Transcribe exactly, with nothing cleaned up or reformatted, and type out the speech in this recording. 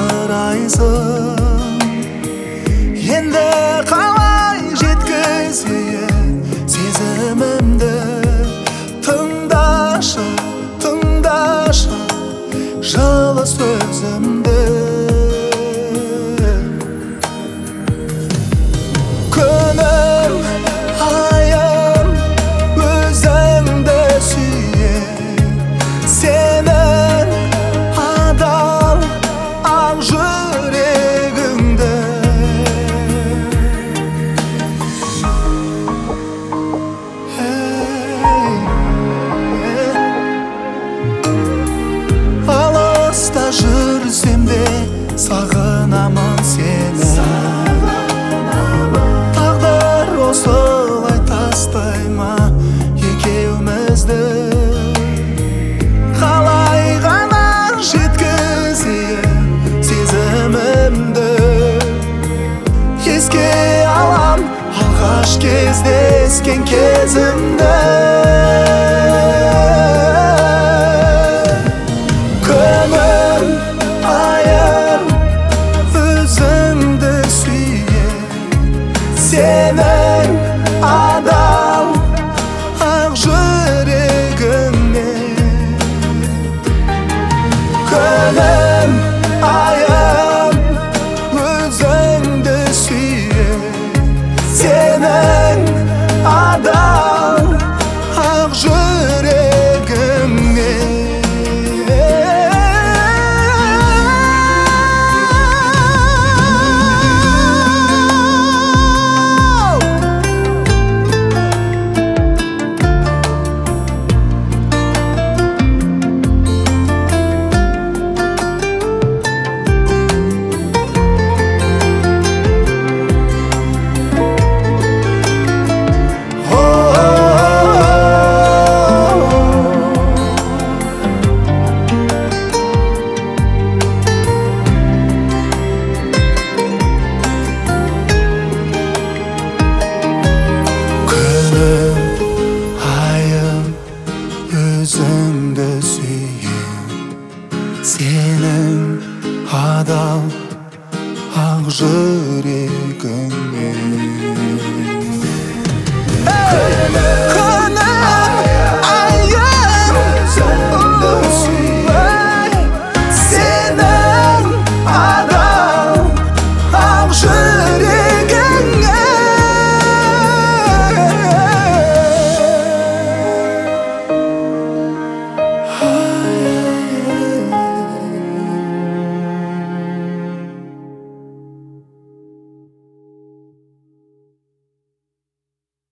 жалтырайсың. Енді қалай жеткізейін сезімімді? Тыңдашы, тыңдашы жылы сөзімді. Күнім, айым, өзіңді сүйем, сенің адал ақ жүрегіңді. Алыста жүрсем де сағынамын сені. Тағдыр осылай тастай ма екеумізді? Қалай ғана жеткізейін сезімімді? Еске алам алғаш кездескен кезімді. Күнім, айым, өзіңді сүйем, сенің адал ақ жүрегіңе. Күнім, айым, өзіңді сүйем, сенің адал ақ жүрегіңе. Өзіңді сүйем, сенің адал ақ жүрегіңе.